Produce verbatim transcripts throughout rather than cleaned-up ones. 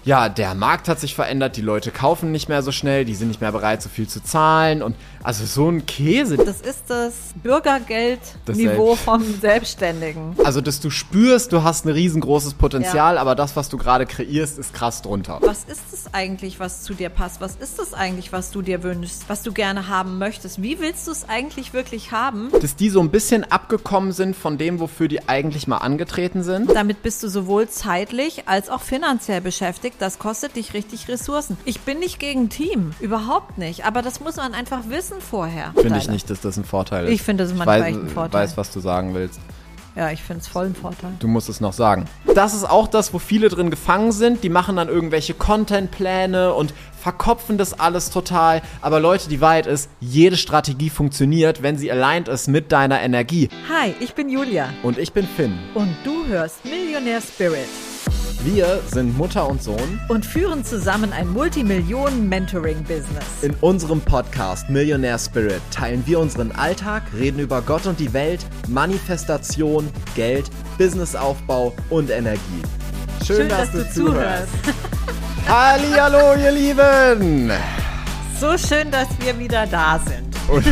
ja, der Markt hat sich verändert, die Leute kaufen nicht mehr so schnell, die sind nicht mehr bereit, so viel zu zahlen und also so ein Käse. Das ist das Bürgergeldniveau vom Selbstständigen. Also, dass du spürst, du hast ein riesengroßes Potenzial, ja. aber das, was du gerade kreierst, ist krass drunter. Was ist es eigentlich, was zu dir passt? Was ist es eigentlich, was du dir wünschst, was du gerne haben möchtest? Wie willst du es eigentlich wirklich haben? Dass die so ein bisschen abgekommen sind von dem, wofür die eigentlich mal angetreten sind. Damit bist du sowohl zeitlich als auch finanziell beschäftigt. Das kostet dich richtig Ressourcen. Ich bin nicht gegen Team, überhaupt nicht. Aber das muss man einfach wissen vorher. Finde ich nicht, dass das ein Vorteil ist. Ich finde, das ist manchmal echt ein Vorteil. Ich weiß, was du sagen willst. Ja, ich finde es voll ein Vorteil. Du musst es noch sagen. Das ist auch das, wo viele drin gefangen sind. Die machen dann irgendwelche Contentpläne und verkopfen das alles total. Aber Leute, die Wahrheit ist, jede Strategie funktioniert, wenn sie aligned ist mit deiner Energie. Hi, ich bin Julia. Und ich bin Finn. Und du hörst Millionaire Spirit. Wir sind Mutter und Sohn und führen zusammen ein Multimillionen-Mentoring-Business. In unserem Podcast Millionaire Spirit teilen wir unseren Alltag, reden über Gott und die Welt, Manifestation, Geld, Businessaufbau und Energie. Schön, Schön dass, dass, du, du zuhörst. Hallihallo, ihr Lieben! So schön, dass wir wieder da sind.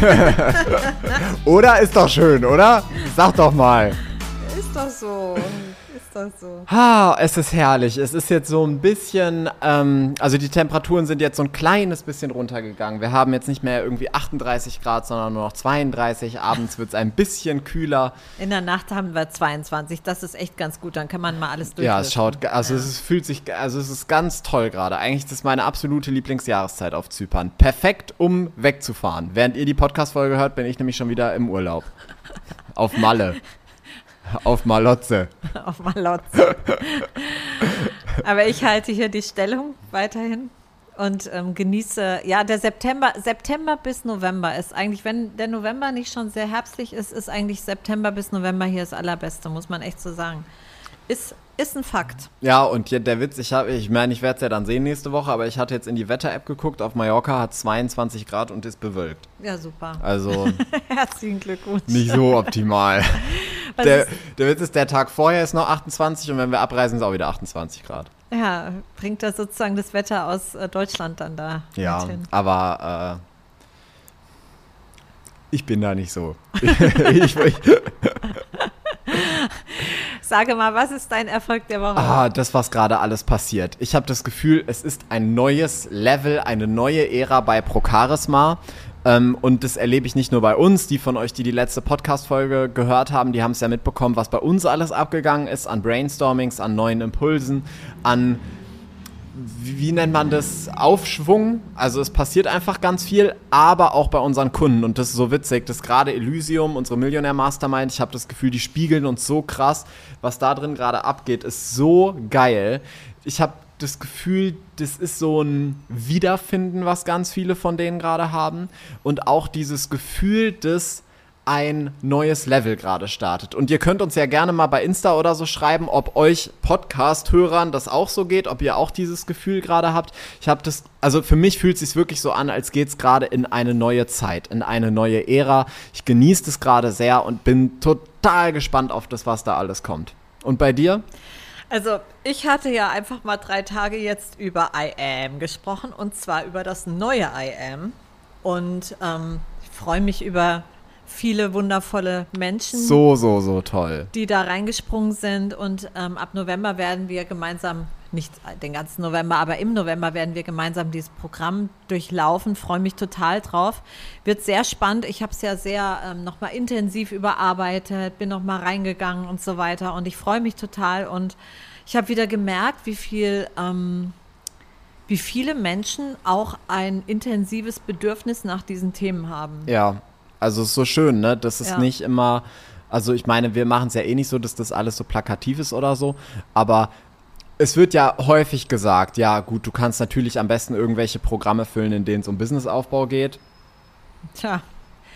Oder? Ist doch schön, oder? Sag doch mal. Ist doch so. So. Ha, es ist herrlich. Es ist jetzt so ein bisschen, ähm, also die Temperaturen sind jetzt so ein kleines bisschen runtergegangen. Wir haben jetzt nicht mehr irgendwie achtunddreißig Grad, sondern nur noch zweiunddreißig. Abends wird es ein bisschen kühler. In der Nacht haben wir zweiundzwanzig. Das ist echt ganz gut. Dann kann man mal alles durchlüften. Ja, es schaut, also ja. es ist, fühlt sich, also es ist ganz toll gerade. Eigentlich ist es meine absolute Lieblingsjahreszeit auf Zypern. Perfekt, um wegzufahren. Während ihr die Podcast-Folge hört, bin ich nämlich schon wieder im Urlaub. Auf Malle. Auf Malotze. Auf Malotze. Aber ich halte hier die Stellung weiterhin und ähm, genieße, ja, der September, September bis November ist eigentlich, wenn der November nicht schon sehr herbstlich ist, ist eigentlich September bis November hier das Allerbeste, muss man echt so sagen. Ist, ist ein Fakt. Ja, und hier der Witz, ich habe, ich meine, ich werde es ja dann sehen nächste Woche, aber ich hatte jetzt in die Wetter-App geguckt, auf Mallorca hat zweiundzwanzig Grad und ist bewölkt. Ja, super. Also herzlichen Glückwunsch. Nicht so optimal. Der, der Witz ist, der Tag vorher ist noch achtundzwanzig und wenn wir abreisen, ist auch wieder achtundzwanzig Grad. Ja, bringt das sozusagen das Wetter aus äh, Deutschland dann da ja, hin. Aber äh, ich bin da nicht so. ich, ich, Sage mal, was ist dein Erfolg der Woche? Ah, das, was gerade alles passiert. Ich habe das Gefühl, es ist ein neues Level, eine neue Ära bei ProCharisma. Ähm, und das erlebe ich nicht nur bei uns. Die von euch, die die letzte Podcast-Folge gehört haben, die haben es ja mitbekommen, was bei uns alles abgegangen ist an Brainstormings, an neuen Impulsen, an, wie, wie nennt man das, Aufschwung. Also es passiert einfach ganz viel, aber auch bei unseren Kunden. Und das ist so witzig, dass gerade Elysium, unsere Millionär-Mastermind, ich habe das Gefühl, die spiegeln uns so krass. Was da drin gerade abgeht, ist so geil. Ich habe das Gefühl, das ist so ein Wiederfinden, was ganz viele von denen gerade haben. Und auch dieses Gefühl, dass ein neues Level gerade startet. Und ihr könnt uns ja gerne mal bei Insta oder so schreiben, ob euch Podcast-Hörern das auch so geht, ob ihr auch dieses Gefühl gerade habt. Ich habe das, also für mich fühlt es sich wirklich so an, als geht es gerade in eine neue Zeit, in eine neue Ära. Ich genieße das gerade sehr und bin total gespannt auf das, was da alles kommt. Und bei dir? Also ich hatte ja einfach mal drei Tage jetzt über I Am gesprochen und zwar über das neue I Am und ähm, ich freue mich über viele wundervolle Menschen. So, so, so toll. Die da reingesprungen sind und ähm, ab November werden wir gemeinsam, nicht den ganzen November, aber im November werden wir gemeinsam dieses Programm durchlaufen. Freue mich total drauf. Wird sehr spannend. Ich habe es ja sehr ähm, nochmal intensiv überarbeitet, bin nochmal reingegangen und so weiter und ich freue mich total und ich habe wieder gemerkt, wie viel, ähm, wie viele Menschen auch ein intensives Bedürfnis nach diesen Themen haben. Ja. Also es ist so schön, ne? Das ist ja. nicht immer, also ich meine, wir machen es ja eh nicht so, dass das alles so plakativ ist oder so, aber es wird ja häufig gesagt, ja gut, du kannst natürlich am besten irgendwelche Programme füllen, in denen es um Businessaufbau geht. Tja,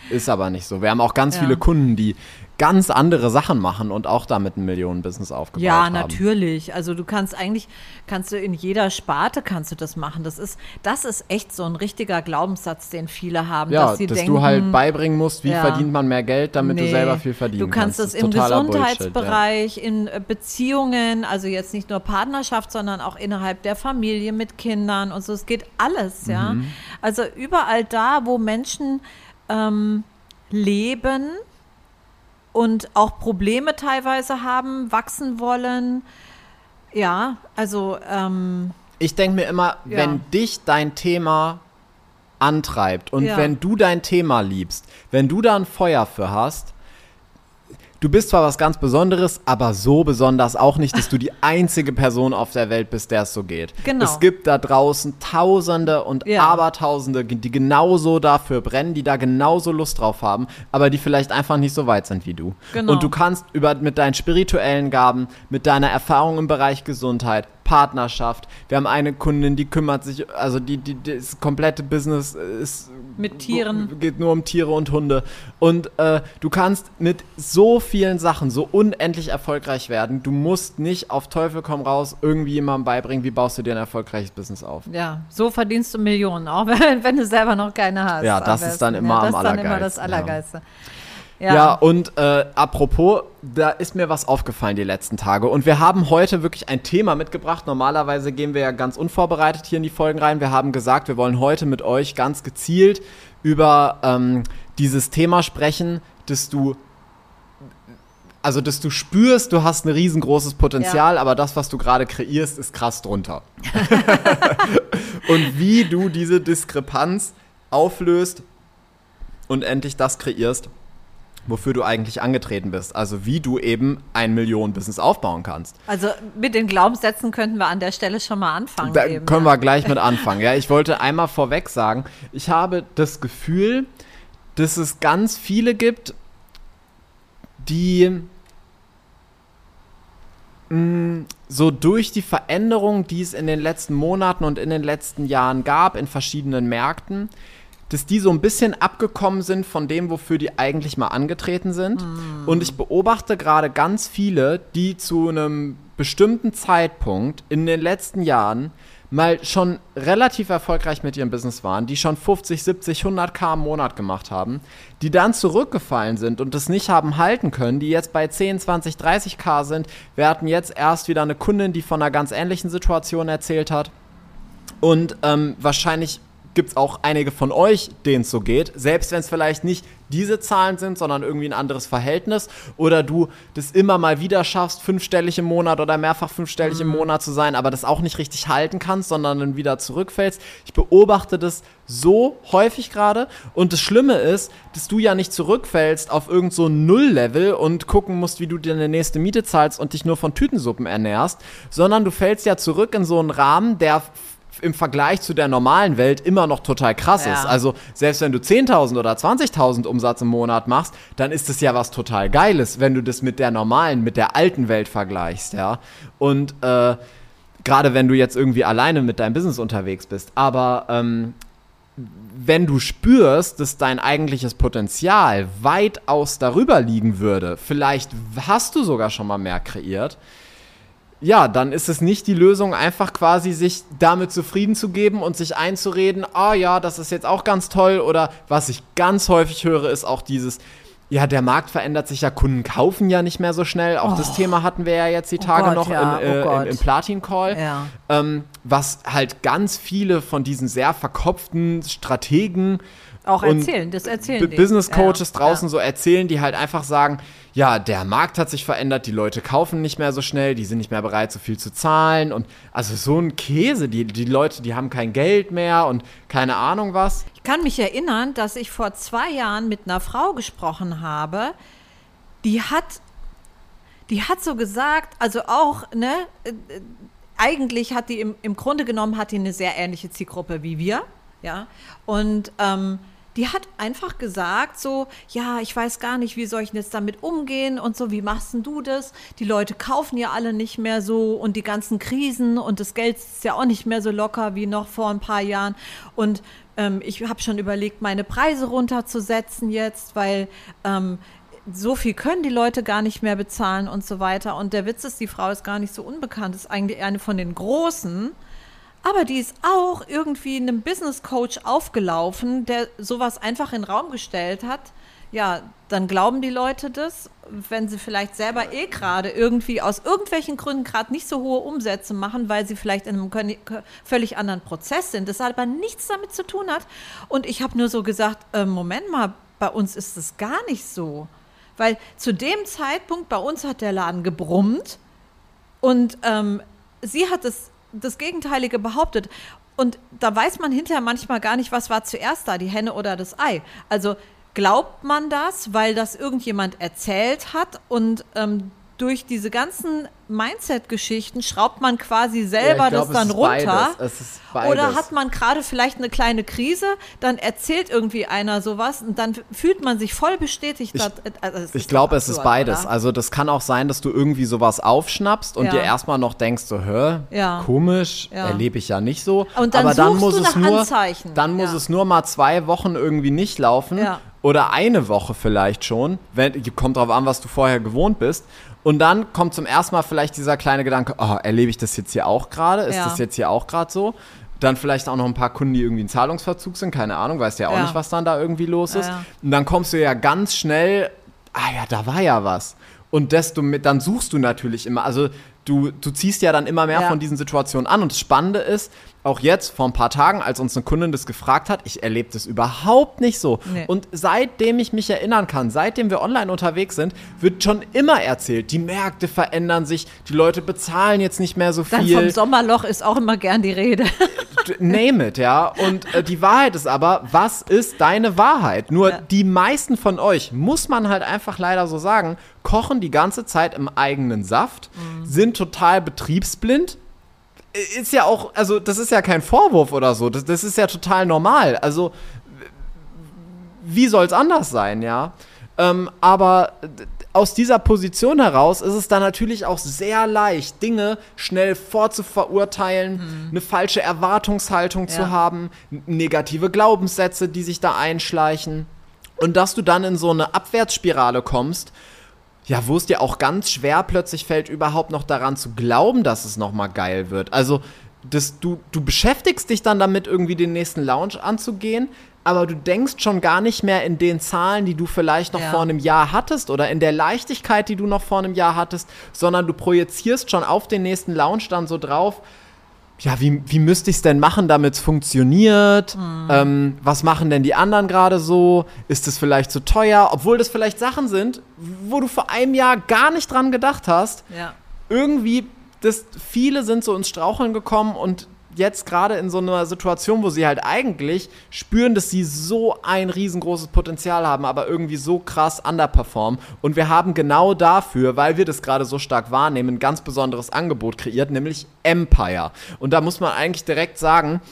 Ist aber nicht so. Wir haben auch ganz Ja. viele Kunden, die ganz andere Sachen machen und auch damit ein Millionen-Business aufgebaut Ja, haben. natürlich. Also du kannst eigentlich, kannst du in jeder Sparte kannst du das machen. Das ist, das ist echt so ein richtiger Glaubenssatz, den viele haben, Ja, dass sie dass denken, du halt beibringen musst, wie ja. verdient man mehr Geld, damit du nee, selber viel verdienen du kannst kannst. es im totaler Bullshit, Gesundheitsbereich, in äh, Beziehungen, also jetzt nicht nur Partnerschaft, sondern auch innerhalb der Familie mit Kindern und so. Es geht alles, ja. Mhm. Also überall da, wo Menschen ähm, leben und auch Probleme teilweise haben, wachsen wollen. Ja, also ähm, Ich denke mir immer, Ja. wenn dich dein Thema antreibt und Ja. wenn du dein Thema liebst, wenn du da ein Feuer für hast, du bist zwar was ganz Besonderes, aber so besonders auch nicht, dass du die einzige Person auf der Welt bist, der es so geht. Genau. Es gibt da draußen Tausende und Ja. Abertausende, die genauso dafür brennen, die da genauso Lust drauf haben, aber die vielleicht einfach nicht so weit sind wie du. Genau. Und du kannst über, mit deinen spirituellen Gaben, mit deiner Erfahrung im Bereich Gesundheit, Partnerschaft. Wir haben eine Kundin, die kümmert sich, also die, die, die das komplette Business ist Mit Tieren. geht nur um Tiere und Hunde. Und äh, du kannst mit so vielen Sachen so unendlich erfolgreich werden. Du musst nicht auf Teufel komm raus irgendwie jemandem beibringen, wie baust du dir ein erfolgreiches Business auf. ja, so verdienst du Millionen, auch wenn, wenn du selber noch keine hast. Ja, am das ist besten. dann immer ja, am das ist dann immer das allergeilsten, ja. Allergeilste. Ja, Ja, und äh, apropos, da ist mir was aufgefallen die letzten Tage. Und wir haben heute wirklich ein Thema mitgebracht. Normalerweise gehen wir ja ganz unvorbereitet hier in die Folgen rein. Wir haben gesagt, wir wollen heute mit euch ganz gezielt über ähm, dieses Thema sprechen, dass du, also dass du spürst, du hast ein riesengroßes Potenzial, aber das, was du gerade kreierst, ist krass drunter. Und wie du diese Diskrepanz auflöst und endlich das kreierst, wofür du eigentlich angetreten bist. Also wie du eben ein Millionen-Business aufbauen kannst. also mit den Glaubenssätzen könnten wir an der Stelle schon mal anfangen. Da eben, können ja. wir gleich mit anfangen. Ja, ich wollte einmal vorweg sagen, ich habe das Gefühl, dass es ganz viele gibt, die mh, so durch die Veränderung, die es in den letzten Monaten und in den letzten Jahren gab, in verschiedenen Märkten, dass die so ein bisschen abgekommen sind von dem, wofür die eigentlich mal angetreten sind. Mm. Und ich beobachte gerade ganz viele, die zu einem bestimmten Zeitpunkt in den letzten Jahren mal schon relativ erfolgreich mit ihrem Business waren, die schon fünfzig, siebzig, hundert K im Monat gemacht haben, die dann zurückgefallen sind und das nicht haben halten können, die jetzt bei zehn, zwanzig, dreißig K sind. Wir hatten jetzt erst wieder eine Kundin, die von einer ganz ähnlichen Situation erzählt hat. Und ähm, wahrscheinlich gibt es auch einige von euch, denen es so geht, selbst wenn es vielleicht nicht diese Zahlen sind, sondern irgendwie ein anderes Verhältnis oder du das immer mal wieder schaffst, fünfstellig im Monat oder mehrfach fünfstellig mhm. im Monat zu sein, aber das auch nicht richtig halten kannst, sondern dann wieder zurückfällst. Ich beobachte das so häufig gerade und das Schlimme ist, dass du ja nicht zurückfällst auf irgend so ein Null-Level und gucken musst, wie du dir eine nächste Miete zahlst und dich nur von Tütensuppen ernährst, sondern du fällst ja zurück in so einen Rahmen, der im Vergleich zu der normalen Welt immer noch total krass Ja. ist. Also selbst wenn du zehntausend oder zwanzigtausend Umsatz im Monat machst, dann ist das ja was total Geiles, wenn du das mit der normalen, mit der alten Welt vergleichst, ja. Und äh, gerade wenn du jetzt irgendwie alleine mit deinem Business unterwegs bist. Aber ähm, wenn du spürst, dass dein eigentliches Potenzial weitaus darüber liegen würde, vielleicht hast du sogar schon mal mehr kreiert, ja, dann ist es nicht die Lösung, einfach quasi sich damit zufrieden zu geben und sich einzureden, ah ja, das ist jetzt auch ganz toll. Oder was ich ganz häufig höre, ist auch dieses, ja, der Markt verändert sich ja, Kunden kaufen ja nicht mehr so schnell. Auch oh. das Thema hatten wir ja jetzt die Tage Gott, noch ja, in, äh, oh im, im Platin-Call. Ja. Ähm, was halt ganz viele von diesen sehr verkopften Strategen auch und erzählen, das erzählen B- die. Business Coaches ja. draußen ja. so erzählen, die halt einfach sagen, ja, der Markt hat sich verändert, die Leute kaufen nicht mehr so schnell, die sind nicht mehr bereit, so viel zu zahlen und also so ein Käse, die, die Leute, die haben kein Geld mehr und keine Ahnung was. Ich kann mich erinnern, dass ich vor zwei Jahren mit einer Frau gesprochen habe, die hat, die hat so gesagt, also auch, ne, äh, eigentlich hat die im, im Grunde genommen hat die eine sehr ähnliche Zielgruppe wie wir, ja, und ähm, die hat einfach gesagt so, ja, ich weiß gar nicht, wie soll ich denn jetzt damit umgehen und so, wie machst denn du das? Die Leute kaufen ja alle nicht mehr so und die ganzen Krisen und das Geld ist ja auch nicht mehr so locker wie noch vor ein paar Jahren und ähm, ich habe schon überlegt, meine Preise runterzusetzen jetzt, weil ähm, so viel können die Leute gar nicht mehr bezahlen und so weiter und der Witz ist, die Frau ist gar nicht so unbekannt, ist eigentlich eine von den Großen. Aber die ist auch irgendwie einem Business Coach aufgelaufen, der sowas einfach in den Raum gestellt hat. Ja, dann glauben die Leute das, wenn sie vielleicht selber eh gerade irgendwie aus irgendwelchen Gründen gerade nicht so hohe Umsätze machen, weil sie vielleicht in einem völlig anderen Prozess sind. Das hat aber nichts damit zu tun hat. Und ich habe nur so gesagt, äh, Moment mal, bei uns ist es gar nicht so. Weil zu dem Zeitpunkt, bei uns hat der Laden gebrummt und ähm, sie hat es das Gegenteilige behauptet. Und da weiß man hinterher manchmal gar nicht, was war zuerst da, die Henne oder das Ei. Also glaubt man das, weil das irgendjemand erzählt hat und ähm, durch diese ganzen Mindset-Geschichten schraubt man quasi selber ja, glaub, das dann runter. Es ist beides. Oder hat man gerade vielleicht eine kleine Krise, dann erzählt irgendwie einer sowas und dann fühlt man sich voll bestätigt. Ich, also ich glaube, es ist beides. Oder? Also das kann auch sein, dass du irgendwie sowas aufschnappst und ja. dir erstmal noch denkst, so, hä, ja. komisch, ja. erlebe ich ja nicht so. Und dann aber dann muss du es nach nur, Anzeichen. Dann muss ja. es nur mal zwei Wochen irgendwie nicht laufen. Ja. Oder eine Woche vielleicht schon. Wenn, kommt drauf an, was du vorher gewohnt bist. Und dann kommt zum ersten Mal vielleicht dieser kleine Gedanke, oh, erlebe ich das jetzt hier auch gerade? Ist ja. das jetzt hier auch gerade so? Dann vielleicht auch noch ein paar Kunden, die irgendwie in Zahlungsverzug sind, keine Ahnung, weißt ja auch ja. nicht, was dann da irgendwie los ist. Ja. Und dann kommst du ja ganz schnell, ah ja, da war ja was. Und desto mit, dann suchst du natürlich immer, also du, du ziehst ja dann immer mehr ja. von diesen Situationen an. Und das Spannende ist, auch jetzt vor ein paar Tagen, als uns eine Kundin das gefragt hat, ich erlebe das überhaupt nicht so. Nee. Und seitdem ich mich erinnern kann, seitdem wir online unterwegs sind, wird schon immer erzählt, die Märkte verändern sich, die Leute bezahlen jetzt nicht mehr so viel. Dann vom Sommerloch ist auch immer gern die Rede. Name it, ja. Und äh, die Wahrheit ist aber, was ist deine Wahrheit? Nur ja. die meisten von euch, muss man halt einfach leider so sagen, kochen die ganze Zeit im eigenen Saft, mhm. sind total betriebsblind. Ist ja auch, also das ist ja kein Vorwurf oder so, das, das ist ja total normal. Also wie soll es anders sein, ja? Ähm, aber aus dieser Position heraus ist es dann natürlich auch sehr leicht, Dinge schnell vorzuverurteilen, mhm. eine falsche Erwartungshaltung ja. zu haben, negative Glaubenssätze, die sich da einschleichen. Und dass du dann in so eine Abwärtsspirale kommst, ja, wo es dir auch ganz schwer plötzlich fällt, überhaupt noch daran zu glauben, dass es nochmal geil wird. Also, das, du, du beschäftigst dich dann damit, irgendwie den nächsten Lounge anzugehen, aber du denkst schon gar nicht mehr in den Zahlen, die du vielleicht noch ja. vor einem Jahr hattest oder in der Leichtigkeit, die du noch vor einem Jahr hattest, sondern du projizierst schon auf den nächsten Lounge dann so drauf, ja, wie, wie müsste ich es denn machen, damit es funktioniert? Mhm. Ähm, was machen denn die anderen gerade so? Ist es vielleicht zu teuer? Obwohl das vielleicht Sachen sind, wo du vor einem Jahr gar nicht dran gedacht hast. Ja. Irgendwie, das, viele sind so ins Straucheln gekommen und jetzt gerade in so einer Situation, wo sie halt eigentlich spüren, dass sie so ein riesengroßes Potenzial haben, aber irgendwie so krass underperformen. Und wir haben genau dafür, weil wir das gerade so stark wahrnehmen, ein ganz besonderes Angebot kreiert, nämlich Empire. Und da muss man eigentlich direkt sagen,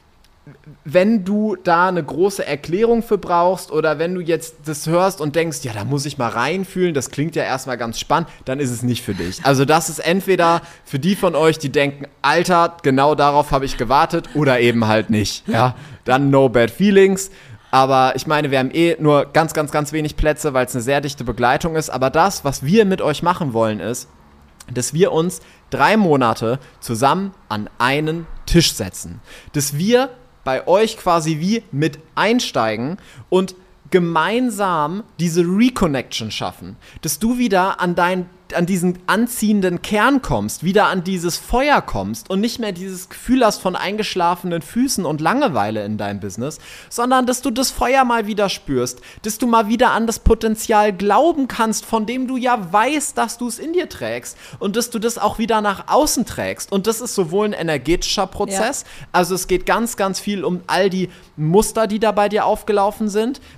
wenn du da eine große Erklärung für brauchst oder wenn du jetzt das hörst und denkst, ja, da muss ich mal reinfühlen, das klingt ja erstmal ganz spannend, dann ist es nicht für dich. Also das ist entweder für die von euch, die denken, Alter, genau darauf habe ich gewartet oder eben halt nicht. Ja, dann no bad feelings. Aber ich meine, wir haben eh nur ganz, ganz, ganz wenig Plätze, weil es eine sehr dichte Begleitung ist. Aber das, was wir mit euch machen wollen, ist, dass wir uns drei Monate zusammen an einen Tisch setzen. Dass wir bei euch quasi wie mit einsteigen und gemeinsam diese Reconnection schaffen, dass du wieder an dein, an diesen anziehenden Kern kommst, wieder an dieses Feuer kommst und nicht mehr dieses Gefühl hast von eingeschlafenen Füßen und Langeweile in deinem Business, sondern dass du das Feuer mal wieder spürst, dass du mal wieder an das Potenzial glauben kannst, von dem du ja weißt, dass du es in dir trägst und dass du das auch wieder nach außen trägst. Und das ist sowohl ein energetischer Prozess, ja. also es geht ganz, ganz viel um all die Muster, die da bei dir aufgelaufen sind,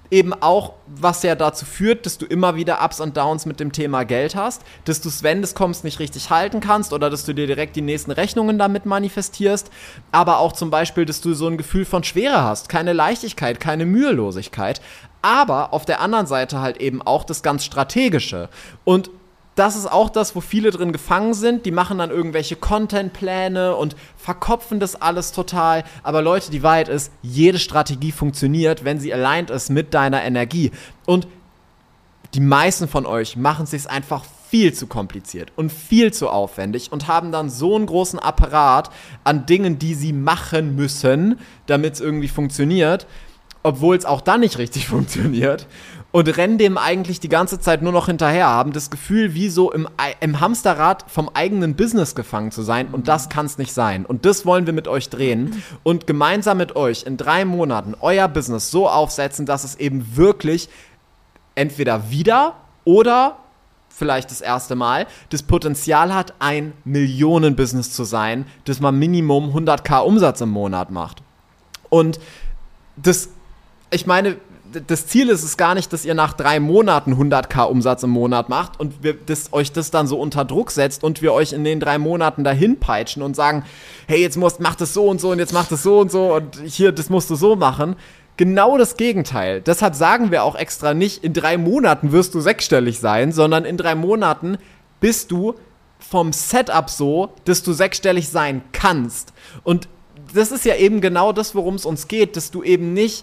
eben auch, was ja dazu führt, dass du immer wieder Ups und Downs mit dem Thema Geld hast, dass du es, wenn du kommst, nicht richtig halten kannst oder dass du dir direkt die nächsten Rechnungen damit manifestierst, aber auch zum Beispiel, dass du so ein Gefühl von Schwere hast, keine Leichtigkeit, keine Mühelosigkeit, aber auf der anderen Seite halt eben auch das ganz Strategische. Und das ist auch das, wo viele drin gefangen sind. Die machen dann irgendwelche Contentpläne und verkopfen das alles total. Aber Leute, die Wahrheit ist, jede Strategie funktioniert, wenn sie aligned ist mit deiner Energie. Und die meisten von euch machen es sich einfach viel zu kompliziert und viel zu aufwendig und haben dann so einen großen Apparat an Dingen, die sie machen müssen, damit es irgendwie funktioniert, obwohl es auch dann nicht richtig funktioniert. Und rennen dem eigentlich die ganze Zeit nur noch hinterher, haben das Gefühl, wie so im, im Hamsterrad vom eigenen Business gefangen zu sein. Und das kann es nicht sein. Und das wollen wir mit euch drehen und gemeinsam mit euch in drei Monaten euer Business so aufsetzen, dass es eben wirklich entweder wieder oder vielleicht das erste Mal das Potenzial hat, ein Millionen-Business zu sein, das man Minimum hunderttausend Umsatz im Monat macht. Und das, ich meine, das Ziel ist es gar nicht, dass ihr nach drei Monaten hunderttausend Umsatz im Monat macht und wir, das, euch das dann so unter Druck setzt und wir euch in den drei Monaten dahin peitschen und sagen, hey, jetzt musst, mach das so und so und jetzt mach das so und so und hier, das musst du so machen. Genau das Gegenteil. Deshalb sagen wir auch extra nicht, in drei Monaten wirst du sechsstellig sein, sondern in drei Monaten bist du vom Setup so, dass du sechsstellig sein kannst. Und das ist ja eben genau das, worum es uns geht, dass du eben nicht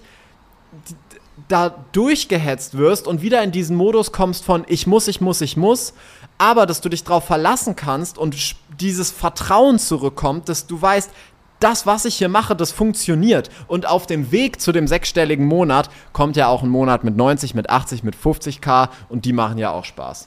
da durchgehetzt wirst und wieder in diesen Modus kommst von ich muss, ich muss, ich muss, aber dass du dich darauf verlassen kannst und dieses Vertrauen zurückkommt, dass du weißt, das, was ich hier mache, das funktioniert. Und auf dem Weg zu dem sechsstelligen Monat kommt ja auch ein Monat mit neunzig, mit achtzig, mit fünfzig K und die machen ja auch Spaß.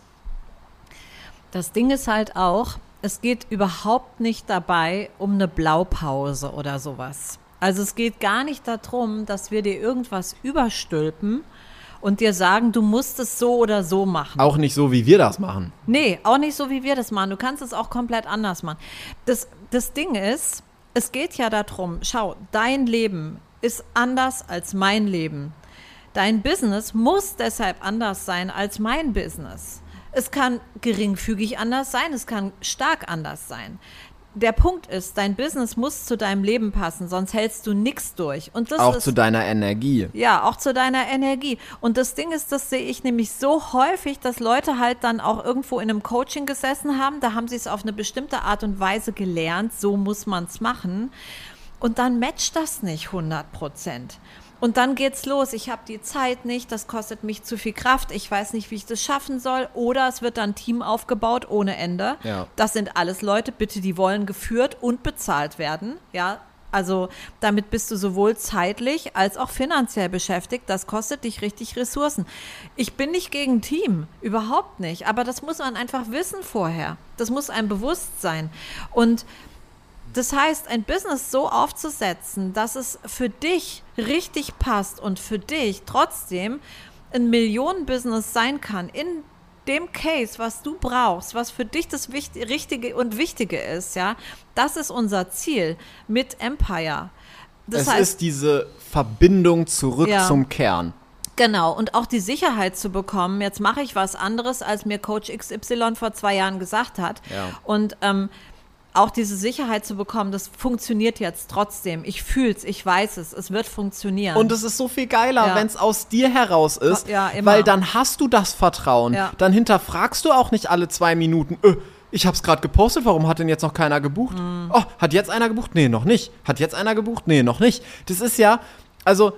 Das Ding ist halt auch, es geht überhaupt nicht dabei um eine Blaupause oder sowas. Also es geht gar nicht darum, dass wir dir irgendwas überstülpen und dir sagen, du musst es so oder so machen. Auch nicht so, wie wir das machen. Nee, auch nicht so, wie wir das machen. Du kannst es auch komplett anders machen. Das, das Ding ist, es geht ja darum, schau, dein Leben ist anders als mein Leben. Dein Business muss deshalb anders sein als mein Business. Es kann geringfügig anders sein, es kann stark anders sein. Der Punkt ist, dein Business muss zu deinem Leben passen, sonst hältst du nichts durch. Und das auch ist, zu deiner Energie. Ja, auch zu deiner Energie. Und das Ding ist, das sehe ich nämlich so häufig, dass Leute halt dann auch irgendwo in einem Coaching gesessen haben, da haben sie es auf eine bestimmte Art und Weise gelernt, so muss man es machen. Und dann matcht das nicht hundert Prozent. Und dann geht's los, ich habe die Zeit nicht, das kostet mich zu viel Kraft, ich weiß nicht, wie ich das schaffen soll. Oder es wird dann ein Team aufgebaut ohne Ende. Ja. Das sind alles Leute, bitte, die wollen geführt und bezahlt werden. Ja, also damit bist du sowohl zeitlich als auch finanziell beschäftigt. Das kostet dich richtig Ressourcen. Ich bin nicht gegen Team, überhaupt nicht. Aber das muss man einfach wissen vorher. Das muss einem bewusst sein. Und das heißt, ein Business so aufzusetzen, dass es für dich richtig passt und für dich trotzdem ein Millionen-Business sein kann, in dem Case, was du brauchst, was für dich das Wicht- Richtige und Wichtige ist, ja, das ist unser Ziel mit Empire. Das es heißt, ist diese Verbindung zurück ja. zum Kern. Genau, und auch die Sicherheit zu bekommen, jetzt mache ich was anderes, als mir Coach X Y vor zwei Jahren gesagt hat. Ja. Und ähm, auch diese Sicherheit zu bekommen, das funktioniert jetzt trotzdem. Ich fühl's, ich weiß es, es wird funktionieren. Und es ist so viel geiler, ja. wenn es aus dir heraus ist, ja, immer. Weil dann hast du das Vertrauen. Ja. Dann hinterfragst du auch nicht alle zwei Minuten, äh, ich hab's gerade gepostet, warum hat denn jetzt noch keiner gebucht? Mhm. Oh, hat jetzt einer gebucht? Nee, noch nicht. Hat jetzt einer gebucht? Nee, noch nicht. Das ist ja, also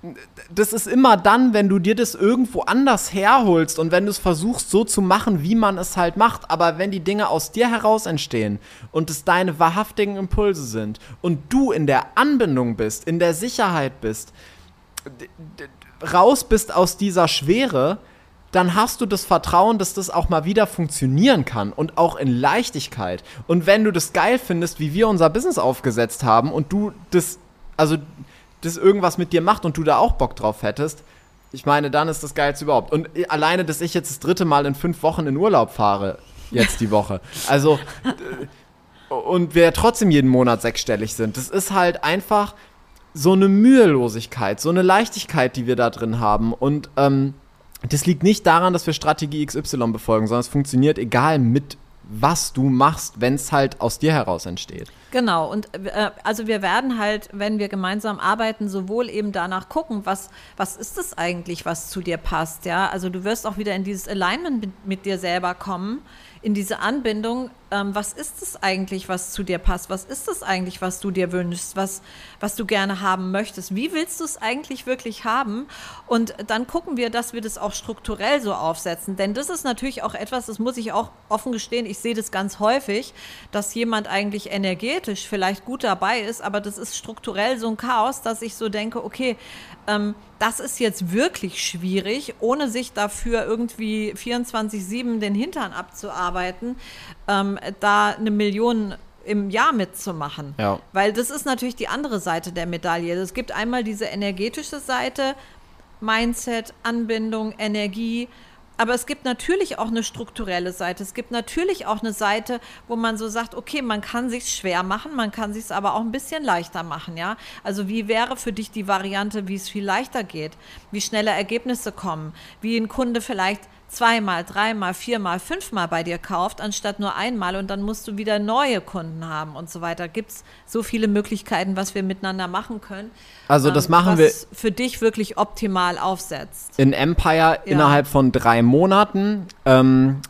das ist immer dann, wenn du dir das irgendwo anders herholst und wenn du es versuchst so zu machen, wie man es halt macht, aber wenn die Dinge aus dir heraus entstehen und es deine wahrhaftigen Impulse sind und du in der Anbindung bist, in der Sicherheit bist, raus bist aus dieser Schwere, dann hast du das Vertrauen, dass das auch mal wieder funktionieren kann und auch in Leichtigkeit. Und wenn du das geil findest, wie wir unser Business aufgesetzt haben und du das, also das irgendwas mit dir macht und du da auch Bock drauf hättest, ich meine, dann ist das Geilste überhaupt. Und alleine, dass ich jetzt das dritte Mal in fünf Wochen in Urlaub fahre, jetzt die Woche, also und wir trotzdem jeden Monat sechsstellig sind, das ist halt einfach, so eine Mühelosigkeit, so eine Leichtigkeit, die wir da drin haben. Und ähm, das liegt nicht daran, dass wir Strategie X Y befolgen, sondern es funktioniert egal mit was du machst, wenn es halt aus dir heraus entsteht. Genau, und äh, also wir werden halt, wenn wir gemeinsam arbeiten, sowohl eben danach gucken, was, was ist es eigentlich, was zu dir passt, ja, also du wirst auch wieder in dieses Alignment mit, mit dir selber kommen, in diese Anbindung, ähm, was ist es eigentlich, was zu dir passt, was ist es eigentlich, was du dir wünschst, was, was du gerne haben möchtest, wie willst du es eigentlich wirklich haben, und dann gucken wir, dass wir das auch strukturell so aufsetzen, denn das ist natürlich auch etwas, das muss ich auch offen gestehen, ich sehe das ganz häufig, dass jemand eigentlich energetisch vielleicht gut dabei ist, aber das ist strukturell so ein Chaos, dass ich so denke, okay, ähm, das ist jetzt wirklich schwierig, ohne sich dafür irgendwie vierundzwanzig sieben den Hintern abzuarbeiten, ähm, da eine Million im Jahr mitzumachen. Ja. Weil das ist natürlich die andere Seite der Medaille. Es gibt einmal diese energetische Seite, Mindset, Anbindung, Energie, aber es gibt natürlich auch eine strukturelle Seite. Es gibt natürlich auch eine Seite, wo man so sagt, okay, man kann sich's schwer machen, man kann sich's aber auch ein bisschen leichter machen, ja. Also wie wäre für dich die Variante, wie es viel leichter geht, wie schnelle Ergebnisse kommen, wie ein Kunde vielleicht zweimal, dreimal, viermal, fünfmal bei dir kauft, anstatt nur einmal, und dann musst du wieder neue Kunden haben und so weiter. Gibt es so viele Möglichkeiten, was wir miteinander machen können. Also das ähm, machen was wir für dich wirklich optimal aufsetzt. in Empire Ja. innerhalb von drei Monaten. Ähm,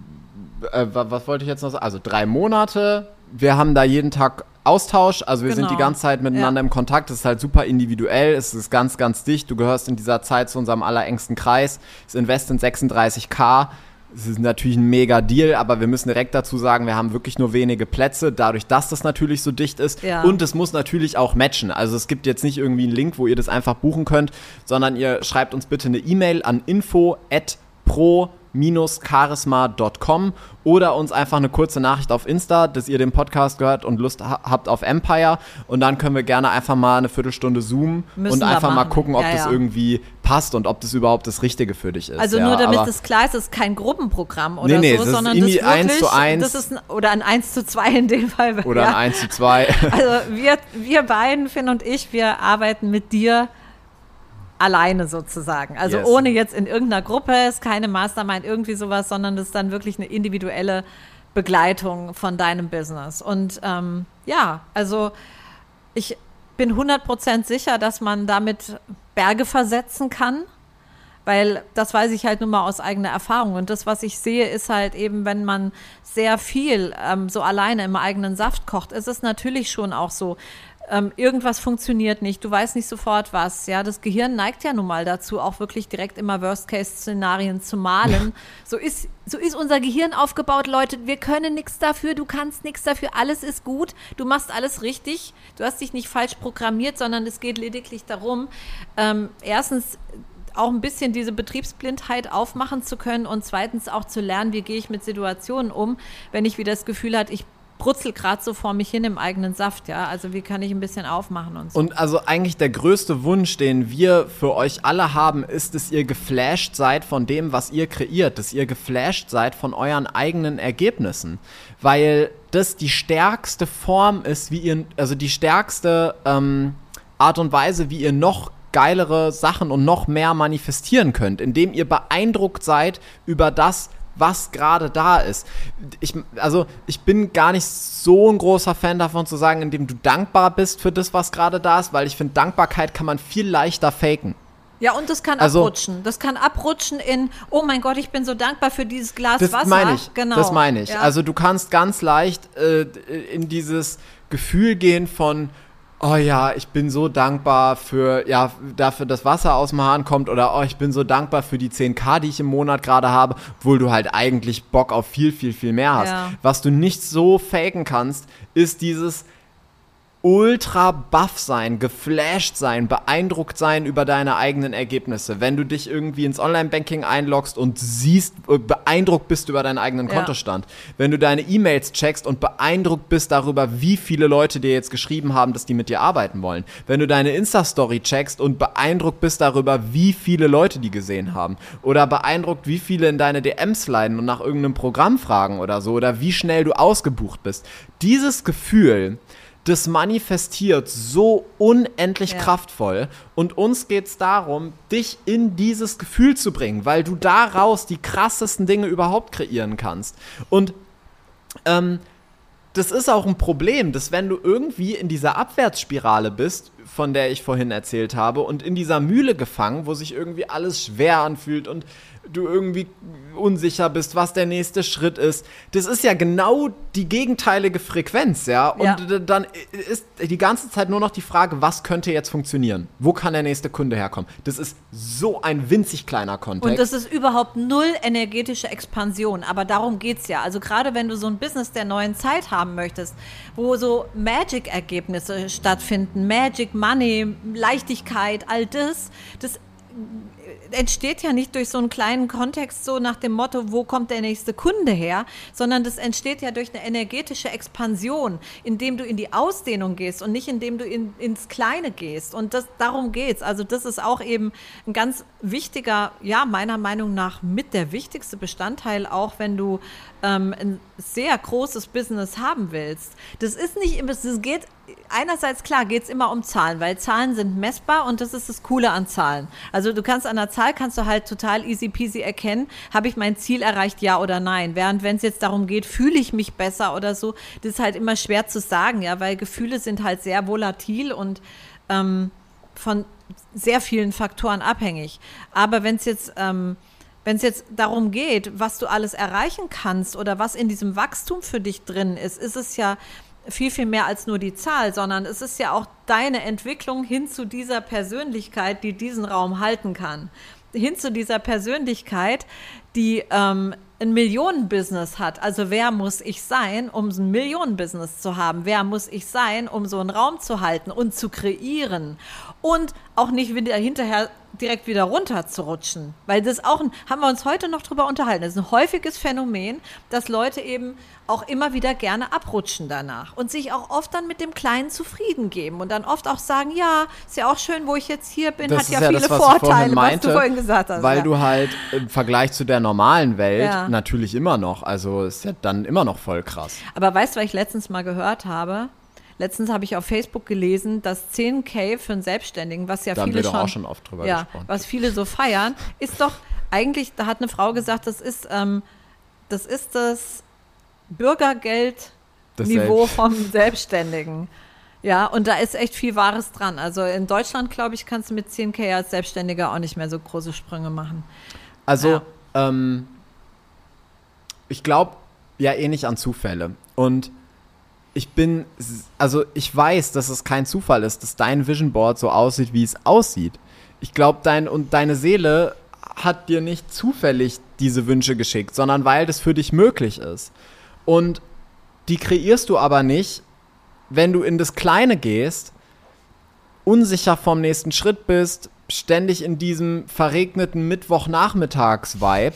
äh, was wollte ich jetzt noch sagen? Also drei Monate. Wir haben da jeden Tag Austausch, also wir Genau. sind die ganze Zeit miteinander Ja. im Kontakt, es ist halt super individuell, es ist ganz, ganz dicht, du gehörst in dieser Zeit zu unserem allerengsten Kreis, das Invest sind sechsunddreißigtausend, es ist natürlich ein mega Deal, aber wir müssen direkt dazu sagen, wir haben wirklich nur wenige Plätze, dadurch, dass das natürlich so dicht ist, Ja. und es muss natürlich auch matchen, also es gibt jetzt nicht irgendwie einen Link, wo ihr das einfach buchen könnt, sondern ihr schreibt uns bitte eine E-Mail an info at pro charisma punkt com oder uns einfach eine kurze Nachricht auf Insta, dass ihr den Podcast gehört und Lust ha- habt auf Empire, und dann können wir gerne einfach mal eine Viertelstunde zoomen Müssen und wir einfach mal machen. gucken, ob Ja, das ja. irgendwie passt und ob das überhaupt das Richtige für dich ist. Also ja, nur damit aber- es klar ist, es ist kein Gruppenprogramm oder Nee, nee, so, es ist sondern Ini das wirklich, eins zu eins. das ist ein, oder ein eins zu zwei in dem Fall. Oder ja. ein eins zu zwei. Also wir, wir beiden, Finn und ich, wir arbeiten mit dir alleine sozusagen. Also Yes. ohne jetzt in irgendeiner Gruppe, ist keine Mastermind, irgendwie sowas, sondern das ist dann wirklich eine individuelle Begleitung von deinem Business. Und ähm, ja, also ich bin hundert Prozent sicher, dass man damit Berge versetzen kann, weil das weiß ich halt nun mal aus eigener Erfahrung. Und das, was ich sehe, ist halt eben, wenn man sehr viel ähm, so alleine im eigenen Saft kocht, ist es natürlich schon auch so, ähm, irgendwas funktioniert nicht, du weißt nicht sofort was. Ja, das Gehirn neigt ja nun mal dazu, auch wirklich direkt immer Worst-Case-Szenarien zu malen. So ist, so ist unser Gehirn aufgebaut, Leute. Wir können nichts dafür, du kannst nichts dafür, alles ist gut, du machst alles richtig, du hast dich nicht falsch programmiert, sondern es geht lediglich darum, ähm, erstens auch ein bisschen diese Betriebsblindheit aufmachen zu können und zweitens auch zu lernen, wie gehe ich mit Situationen um, wenn ich wieder das Gefühl habe, ich brutzel gerade so vor mich hin im eigenen Saft, ja, also wie kann ich ein bisschen aufmachen und so. Und also eigentlich der größte Wunsch, den wir für euch alle haben, ist, dass ihr geflasht seid von dem, was ihr kreiert, dass ihr geflasht seid von euren eigenen Ergebnissen, weil das die stärkste Form ist, wie ihr, also die stärkste ähm, Art und Weise, wie ihr noch geilere Sachen und noch mehr manifestieren könnt, indem ihr beeindruckt seid über das, was gerade da ist. Ich, also ich bin gar nicht so ein großer Fan davon zu sagen, indem du dankbar bist für das, was gerade da ist, weil ich finde, Dankbarkeit kann man viel leichter faken. Ja, und das kann Also- abrutschen. Das kann abrutschen in, oh mein Gott, ich bin so dankbar für dieses Glas Das Wasser. meine ich, Genau. das meine ich. Ja. Also du kannst ganz leicht äh, in dieses Gefühl gehen von, oh ja, ich bin so dankbar für, ja, dafür, dass Wasser aus dem Hahn kommt, oder oh, ich bin so dankbar für die zehn K, die ich im Monat gerade habe, obwohl du halt eigentlich Bock auf viel, viel, viel mehr hast. Ja. Was du nicht so faken kannst, ist dieses ultra baff sein, geflasht sein, beeindruckt sein über deine eigenen Ergebnisse. Wenn du dich irgendwie ins Online-Banking einloggst und siehst, äh, beeindruckt bist über deinen eigenen Ja. Kontostand. Wenn du deine E-Mails checkst und beeindruckt bist darüber, wie viele Leute dir jetzt geschrieben haben, dass die mit dir arbeiten wollen. Wenn du deine Insta-Story checkst und beeindruckt bist darüber, wie viele Leute die gesehen haben. Oder beeindruckt, wie viele in deine D Ms sliden und nach irgendeinem Programm fragen oder so. Oder wie schnell du ausgebucht bist. Dieses Gefühl, das manifestiert so unendlich Ja. kraftvoll und uns geht es darum, dich in dieses Gefühl zu bringen, weil du daraus die krassesten Dinge überhaupt kreieren kannst. Und ähm, das ist auch ein Problem, dass wenn du irgendwie in dieser Abwärtsspirale bist, von der ich vorhin erzählt habe, und in dieser Mühle gefangen, wo sich irgendwie alles schwer anfühlt und du irgendwie unsicher bist, was der nächste Schritt ist. Das ist ja genau die gegenteilige Frequenz, ja. Und Ja. d- dann ist die ganze Zeit nur noch die Frage, was könnte jetzt funktionieren? Wo kann der nächste Kunde herkommen? Das ist so ein winzig kleiner Kontext. Und das ist überhaupt null energetische Expansion, aber darum geht's ja. Also gerade wenn du so ein Business der neuen Zeit haben möchtest, wo so Magic-Ergebnisse stattfinden, Magic, Money, Leichtigkeit, all das, das entsteht ja nicht durch so einen kleinen Kontext so nach dem Motto, wo kommt der nächste Kunde her, sondern das entsteht ja durch eine energetische Expansion, indem du in die Ausdehnung gehst und nicht indem du in, ins Kleine gehst. Und das, darum geht's. Also das ist auch eben ein ganz wichtiger, ja, meiner Meinung nach mit der wichtigste Bestandteil, auch wenn du ähm, ein sehr großes Business haben willst. Das ist nicht immer, es geht einerseits, klar, geht es immer um Zahlen, weil Zahlen sind messbar und das ist das Coole an Zahlen. Also du kannst an der Zahl, kannst du halt total easy peasy erkennen, habe ich mein Ziel erreicht, ja oder nein. Während wenn es jetzt darum geht, fühle ich mich besser oder so, das ist halt immer schwer zu sagen, ja, weil Gefühle sind halt sehr volatil und ähm, von sehr vielen Faktoren abhängig. Aber wenn es jetzt... Ähm, Wenn es jetzt darum geht, was du alles erreichen kannst oder was in diesem Wachstum für dich drin ist, ist es ja viel, viel mehr als nur die Zahl, sondern es ist ja auch deine Entwicklung hin zu dieser Persönlichkeit, die diesen Raum halten kann. Hin zu dieser Persönlichkeit, die ähm, ein Millionenbusiness hat. Also wer muss ich sein, um ein Millionenbusiness zu haben? Wer muss ich sein, um so einen Raum zu halten und zu kreieren? Und auch nicht wieder hinterher direkt wieder runterzurutschen. Weil das auch, ein, haben wir uns heute noch drüber unterhalten, das ist ein häufiges Phänomen, dass Leute eben auch immer wieder gerne abrutschen danach und sich auch oft dann mit dem Kleinen zufrieden geben und dann oft auch sagen, ja, ist ja auch schön, wo ich jetzt hier bin, Das hat ist ja, ja viele das, was ich vorhin Vorteile, meinte, was du vorhin gesagt hast. weil ja. du halt im Vergleich zu der normalen Welt Ja. natürlich immer noch, also ist ja dann immer noch voll krass. Aber weißt du, was ich letztens mal gehört habe? Letztens habe ich auf Facebook gelesen, dass zehn K für einen Selbstständigen, was ja Da haben viele wir doch schon, auch schon oft drüber ja, gesprochen. was viele so feiern, ist doch eigentlich, da hat eine Frau gesagt, das ist, ähm, das ist das Bürgergeldniveau Das vom Selbstständigen. Ja, und da ist echt viel Wahres dran. Also in Deutschland, glaube ich, kannst du mit zehn K als Selbstständiger auch nicht mehr so große Sprünge machen. Also, Ja. ähm, ich glaube ja eh nicht an Zufälle. Und ich bin, also ich weiß, dass es kein Zufall ist, dass dein Vision Board so aussieht, wie es aussieht. Ich glaube, dein und deine Seele hat dir nicht zufällig diese Wünsche geschickt, sondern weil das für dich möglich ist. Und die kreierst du aber nicht, wenn du in das Kleine gehst, unsicher vom nächsten Schritt bist, ständig in diesem verregneten Mittwochnachmittags-Vibe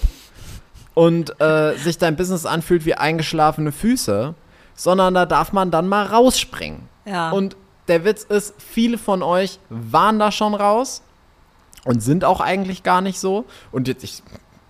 und äh, sich dein Business anfühlt wie eingeschlafene Füße, sondern da darf man dann mal rausspringen. Ja. Und der Witz ist, viele von euch waren da schon raus und sind auch eigentlich gar nicht so. Und jetzt, ich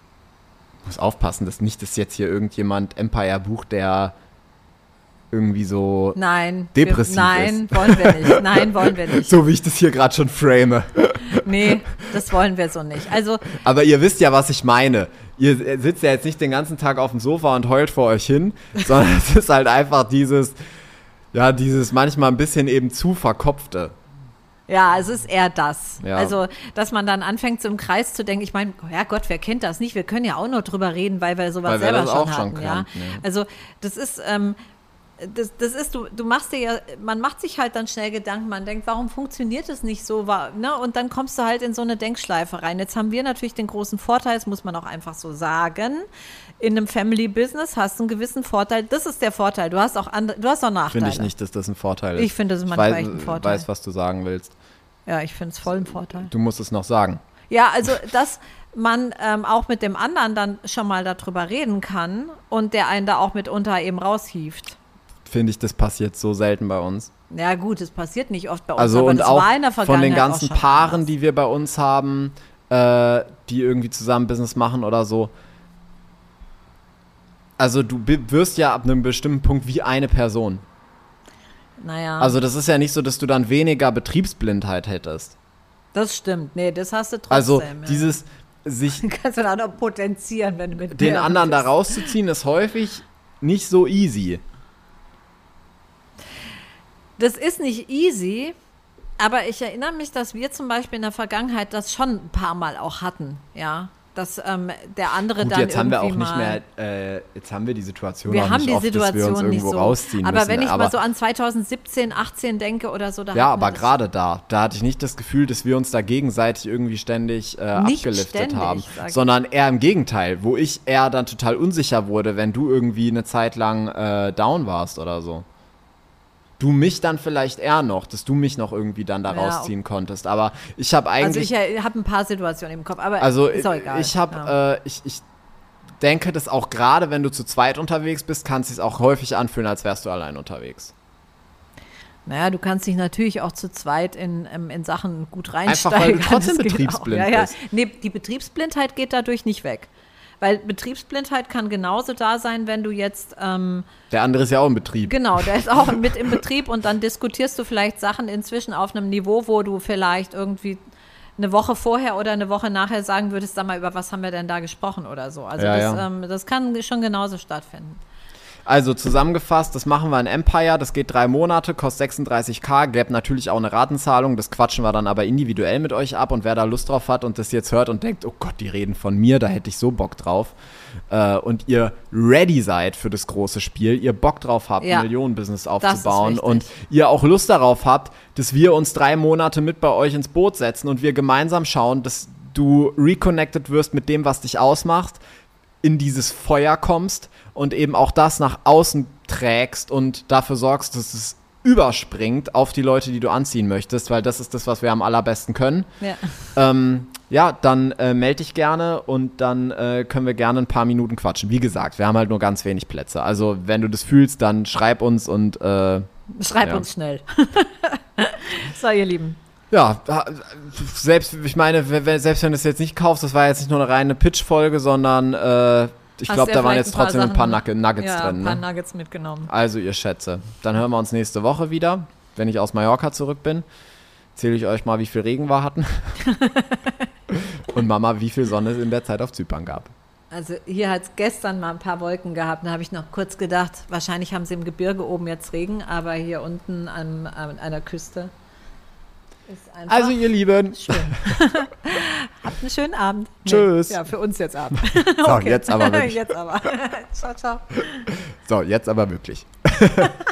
muss aufpassen, dass nicht, dass jetzt hier irgendjemand Empire bucht, der irgendwie so Nein. depressiv wir, nein, wollen wir nicht. Nein, wollen wir nicht. so wie ich das hier gerade schon frame. Nee, das wollen wir so nicht. Also, Aber ihr wisst ja, was ich meine. Ihr sitzt ja jetzt nicht den ganzen Tag auf dem Sofa und heult vor euch hin, sondern es ist halt einfach dieses, ja, dieses manchmal ein bisschen eben zu verkopfte. ja, es ist eher das. Ja. Also, dass man dann anfängt, so im Kreis zu denken, ich meine, ja Gott, wer kennt das nicht? Wir können ja auch nur drüber reden, weil wir sowas Weil wir selber das schon auch hatten. schon ja? kannten, ja. Also, das ist, ähm, das, das ist, du, du machst dir ja, man macht sich halt dann schnell Gedanken, man denkt, warum funktioniert es nicht so? Wa- Ne? Und dann kommst du halt in so eine Denkschleife rein. Jetzt haben wir natürlich den großen Vorteil, das muss man auch einfach so sagen, in einem Family-Business hast du einen gewissen Vorteil. Das ist der Vorteil. Du hast auch, andere, du hast auch Nachteile. Finde ich nicht, dass das ein Vorteil ist. Ich finde, das ist manchmal weiß, echt ein Vorteil. weiß, was du sagen willst. Ja, ich finde es voll ein Vorteil. Du musst es noch sagen. Ja, also, dass man ähm, auch mit dem anderen dann schon mal darüber reden kann und der einen da auch mitunter eben raushieft. Finde ich, das passiert so selten bei uns. Ja gut, es passiert nicht oft bei uns, Also aber und das auch war in der von Vergangenheit den ganzen auch schon Paaren, anders. die wir bei uns haben, äh, die irgendwie zusammen Business machen oder so. Also du bi- wirst ja ab einem bestimmten Punkt wie eine Person. naja. Also das ist ja nicht so, dass du dann weniger Betriebsblindheit hättest. Das stimmt. Nee, das hast du trotzdem. Also ja. dieses sich kannst du dann auch potenzieren, wenn du mit den mir anderen da bist. rauszuziehen, ist häufig nicht so easy. Das ist nicht easy, aber ich erinnere mich, dass wir zum Beispiel in der Vergangenheit das schon ein paar Mal auch hatten, ja. Dass ähm, der andere Gut, dann jetzt haben wir auch irgendwie nicht mal, mehr, äh, jetzt haben wir die Situation wir auch haben nicht die oft, dass wir uns Situation nicht irgendwo so. rausziehen Aber müssen. wenn ich aber mal so an zwanzig siebzehn, achtzehn denke oder so, da ja, hatten wir aber das gerade da, da hatte ich nicht das Gefühl, dass wir uns da gegenseitig irgendwie ständig äh, Nicht abgeliftet ständig, haben, sag ich. sondern eher im Gegenteil, wo ich eher dann total unsicher wurde, wenn du irgendwie eine Zeit lang äh, down warst oder so. Du mich dann vielleicht eher noch, dass du mich noch irgendwie dann da Ja, rausziehen konntest, aber ich habe Also eigentlich, ich äh, habe ein paar Situationen im Kopf, aber also ist auch egal. ich habe, ja. äh, ich, ich denke, dass auch gerade, wenn du zu zweit unterwegs bist, kann es sich auch häufig anfühlen, als wärst du allein unterwegs. Naja, du kannst dich natürlich auch zu zweit in, ähm, in Sachen gut Einfach, reinsteigen. weil du trotzdem Das geht betriebsblind auch. ja, ja. bist. Nee, die Betriebsblindheit geht dadurch nicht weg. Weil Betriebsblindheit kann genauso da sein, wenn du jetzt, ähm, Der andere ist ja auch im Betrieb. genau, der ist auch mit im Betrieb und dann diskutierst du vielleicht Sachen inzwischen auf einem Niveau, wo du vielleicht irgendwie eine Woche vorher oder eine Woche nachher sagen würdest, sag mal, über was haben wir denn da gesprochen oder so. Also Ja, das, ja. Ähm, das kann schon genauso stattfinden. Also zusammengefasst, das machen wir in Empire, das geht drei Monate, kostet sechsunddreißigtausend, gäbe natürlich auch eine Ratenzahlung, das quatschen wir dann aber individuell mit euch ab und wer da Lust drauf hat und das jetzt hört und denkt, oh Gott, die reden von mir, da hätte ich so Bock drauf äh, und ihr ready seid für das große Spiel, ihr Bock drauf habt, Ja, ein Millionenbusiness ist aufzubauen wichtig. und ihr auch Lust darauf habt, dass wir uns drei Monate mit bei euch ins Boot setzen und wir gemeinsam schauen, dass du reconnected wirst mit dem, was dich ausmacht, in dieses Feuer kommst und eben auch das nach außen trägst und dafür sorgst, dass es überspringt auf die Leute, die du anziehen möchtest, weil das ist das, was wir am allerbesten können. Ja. Ähm, ja, dann äh, melde dich gerne und dann äh, können wir gerne ein paar Minuten quatschen. Wie gesagt, wir haben halt nur ganz wenig Plätze. Also wenn du das fühlst, dann schreib uns und äh, Schreib Ja. uns schnell. So, ihr Lieben. ja, selbst, ich meine, w- w- selbst wenn du es jetzt nicht kaufst, das war jetzt nicht nur eine reine Pitch-Folge, sondern äh, ich Hast glaube, ja da waren vielleicht jetzt ein paar trotzdem ein paar Sachen- Nugget- Nuggets ja, drin. ein paar Ne? Nuggets mitgenommen. Also ihr Schätze, dann hören wir uns nächste Woche wieder, wenn ich aus Mallorca zurück bin. Erzähle ich euch mal, wie viel Regen wir hatten. Und Mama, wie viel Sonne es in der Zeit auf Zypern gab. Also hier hat es gestern mal ein paar Wolken gehabt. Da habe ich noch kurz gedacht, wahrscheinlich haben sie im Gebirge oben jetzt Regen, aber hier unten an, an einer Küste ist einfach Also ihr Lieben, schön. Habt einen schönen Abend. Tschüss. Ja, für uns jetzt Abend. so, jetzt aber wirklich. Jetzt aber. Ciao, ciao. So, jetzt aber wirklich.